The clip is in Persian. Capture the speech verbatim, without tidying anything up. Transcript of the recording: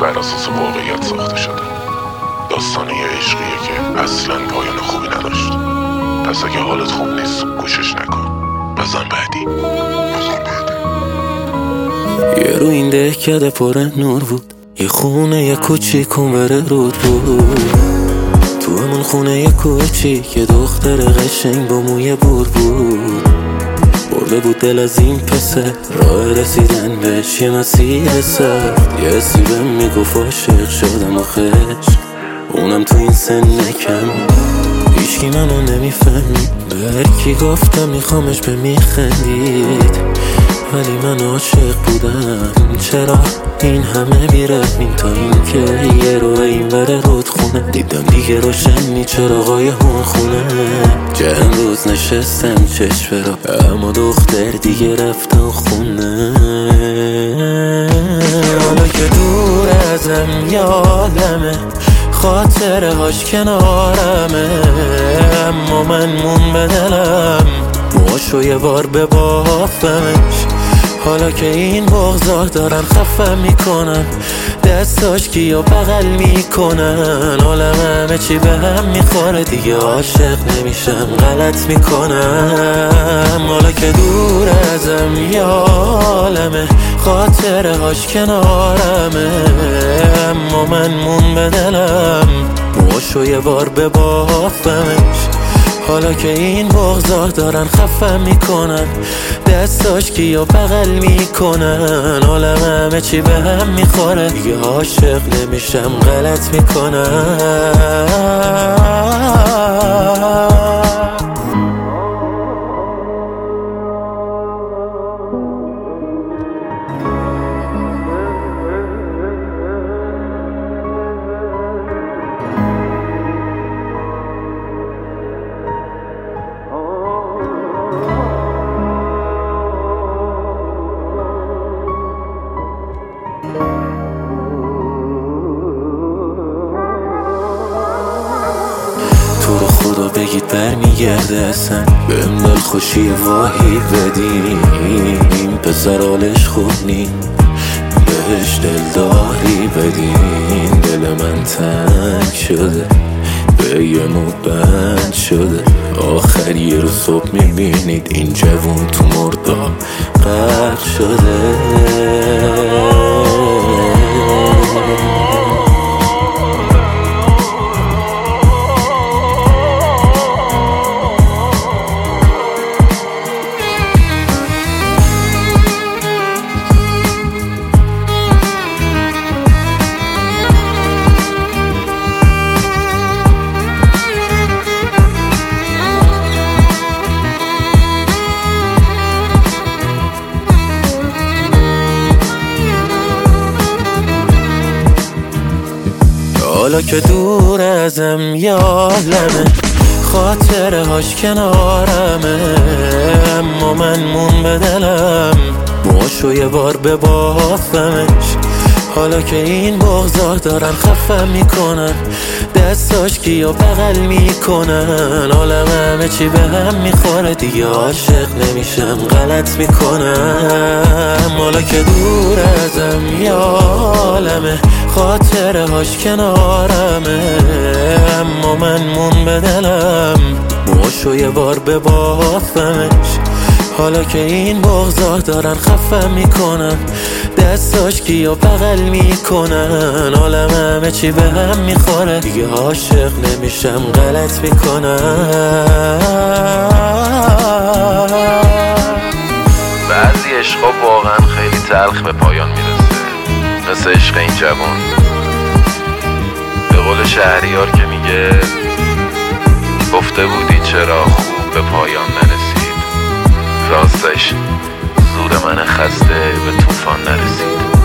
بر اساس واقعیت ساخته شده. داستان یه عشقیه که اصلا پایان خوبی نداشت. پس اگه حالت خوب نیست گوشش نکن. بزن بعدی بزن بعدی. یه رو این دهکده پر نور بود، یه خونه یه کوچیک اونور رود بود. تو همون خونه یه کوچیک یه دختر قشنگ با موی بور بود. برده بود دل از این پسر، راه رسیدن بهش یه مسیر سخت. یه حسی بهم میگفت عاشق شدم آخه عشق، اونم تو این سن کم. هیچکی منو نمیفهمید، به هر کی گفتم میخوامش به میخندید. ولی من عاشق بودم، چرا این همه بیرحمیم؟ تا این که یه رو این ور رودخونه دیدم دیگه روشنی چراغای اون خونه. چند روز نشستم چشم را، اما دختر دیگه رفتن خونه. حالا که دور ازم یادمه، خاطره هاش کنارمه، اما من مون به دلم موشو یه بار ببافمش. حالا که این بغضا دارن خفم میکنن، دستاش کیو بغل میکنن. حالم همه چی به هم میخوره، دیگه عاشق نمیشم غلط میکنم. حالا که دور ازم یالمه، خاطره هاش کنارمه، اما من مون به دلم موشو یه بار ببافمش. حالا که این بغضا دارن خفم میکنن، دستاش کیو بغل میکنن. حالم همه چی به هم میخوره، دیگه عاشق نمیشم غلط میکنم. تو رو خدا بگید برمیگرده اصلا، بهم دل خوشی واهی بدین. این پسر حالش خوب نی، بهش دلداری بدین. دل من تنگ شده، به یه مو بند شده. آخر یه رو صبح میبینید این جوون تو مردا غرق شده. حالا که دور ازم یالمه، خاطره هاش کنارمه، اما من مون به دلم موشو یه بار ببافمش. حالا که این بغضا دارن خفم میکنن، دستاش کیو بغل میکنن. حالم همه چی به هم میخوره، دیگه عاشق نمیشم غلط میکنم. حالا که دور ازم یالمه، خاطره هاش کنارمه، اما من مون به دلم موشو یه بار ببافمش. حالا که این بغضا دارن خفم میکنن، دستاش کیو بغل میکنن. حالم همه چی به هم میخوره، دیگه عاشق نمیشم غلط میکنم. بعضی عشقا واقعا خیلی تلخ به پایان میرسه، مثل عشق این جوان. به قول شهریار که میگه گفته بودی چرا خوب به پایان نرسید، راستش زور من خسته به طوفان نرسید.